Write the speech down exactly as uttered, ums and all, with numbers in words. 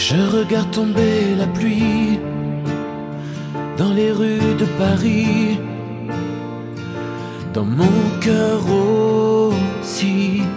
Je regarde tomber la pluie dans les rues de Paris, dans mon cœur aussi.